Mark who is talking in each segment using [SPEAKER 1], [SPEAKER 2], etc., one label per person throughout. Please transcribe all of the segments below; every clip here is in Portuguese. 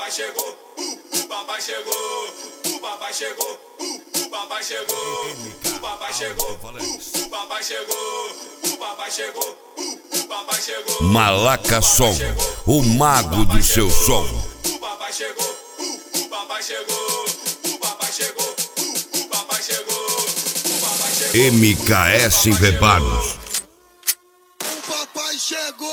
[SPEAKER 1] papai chegou, o papai chegou, o papai chegou, o papai chegou, o papai chegou, o papai chegou, o papai chegou, o papai chegou.
[SPEAKER 2] Malaca Som, o mago do seu som.
[SPEAKER 1] O papai chegou, o papai chegou, o papai chegou, o papai chegou, o papai chegou.
[SPEAKER 2] MKS Reparos.
[SPEAKER 3] O papai chegou.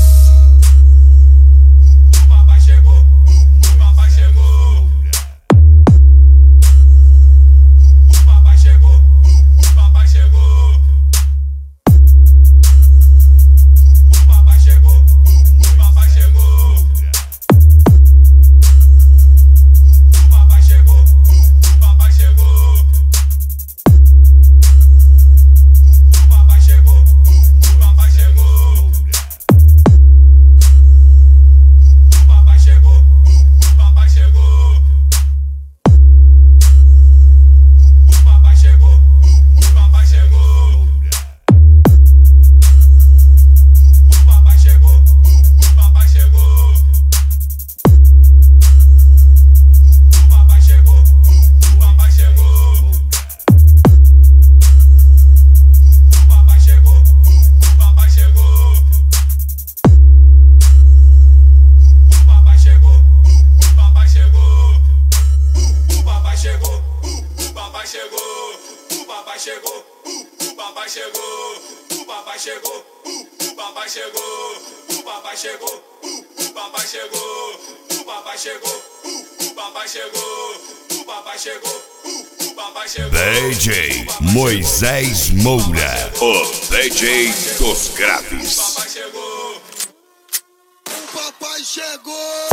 [SPEAKER 2] DJ Moisés Moura, o DJ dos graves.
[SPEAKER 3] O papai chegou.